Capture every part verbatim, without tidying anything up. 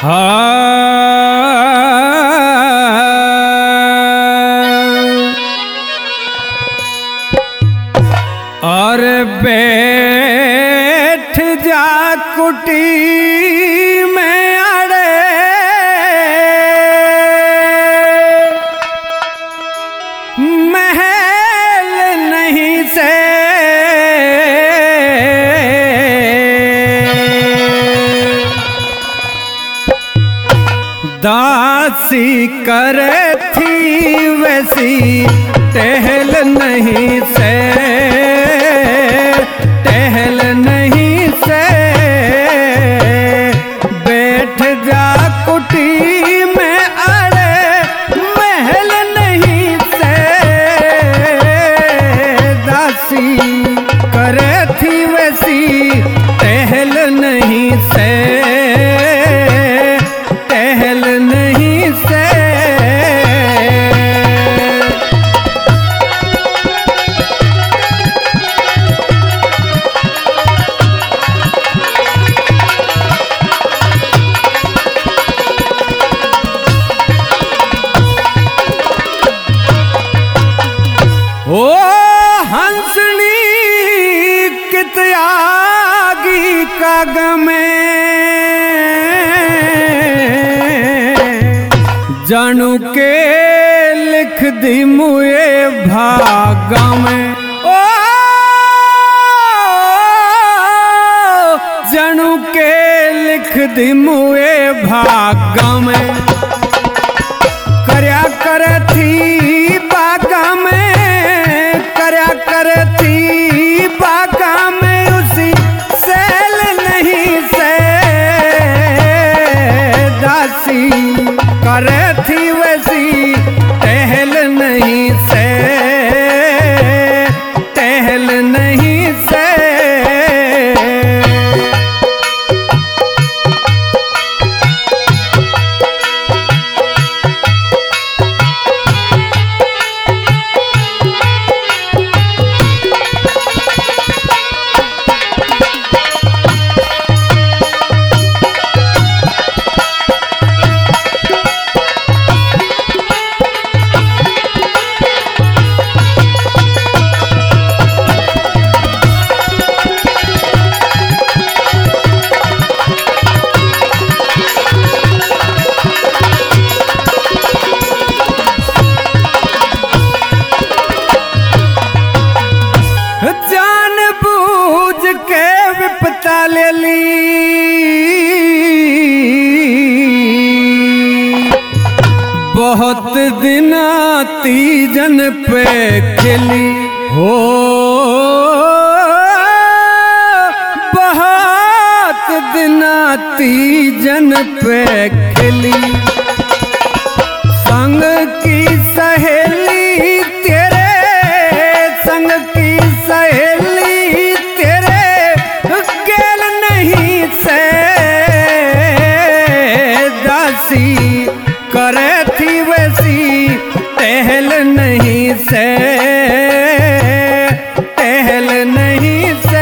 और बैठ जा कुटी में अड़े महल नहीं से दासी करे थी वैसी टहल नहीं से टहल नहीं से बैठ जा कुटी में अड़े महल नहीं से दासी करे थी वैसी टहल नहीं से टहल नहीं से ओ हंसनी कित आगी का गमे जानू के लिख दी मुए भाग में ओ जानू के लिख दी मुए भाग में करया कर थी बागा में करया कर थी बागा में उसी सेल नहीं से दासी करे थी वैसी टहल नहीं से टहल नहीं से जान बूझ के विपता ले ली बहुत दिन तीजन पे खिली हो बहुत दिन तीजन पे खिली संग की सहेली तेरे संग की सहेली तेरे गेल नहीं से दासी करे थी वैसी टहल नहीं से टहल नहीं से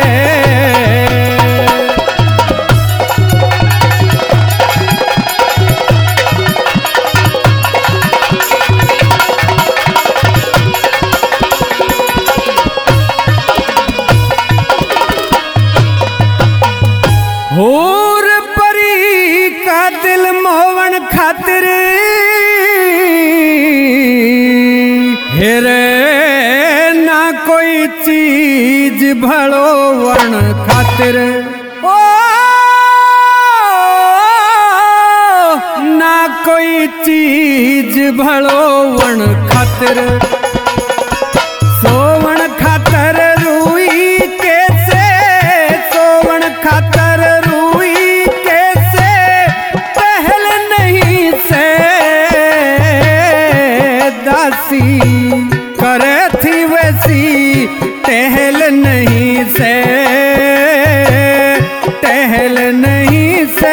होर परी का दिल मोहन खातिर हेरे ना कोई चीज भड़ोवन खातिर ओ ना कोई चीज भड़ोवन खातिर सोवन खातर रूई कैसे सोवन खातर रूई कैसे पहल नहीं से दासी करे थी वैसी टहल नहीं से टहल नहीं से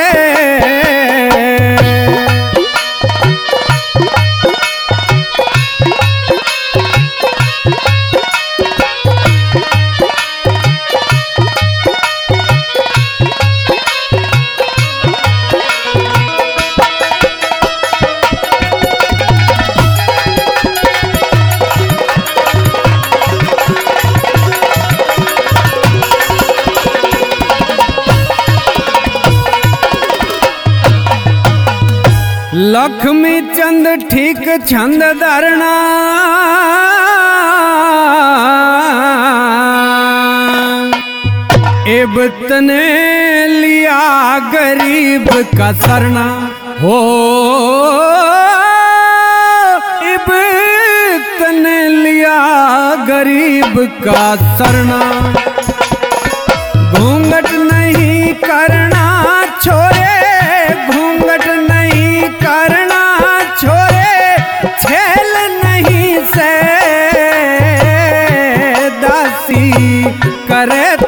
लक्ष्मी चंद ठीक छंद धरना एब तने लिया गरीब का सरना हो एब तने लिया गरीब का सरना। घूंघट नहीं करना छोरे घूंघट नहीं करना छोरे छेल नहीं से दासी करे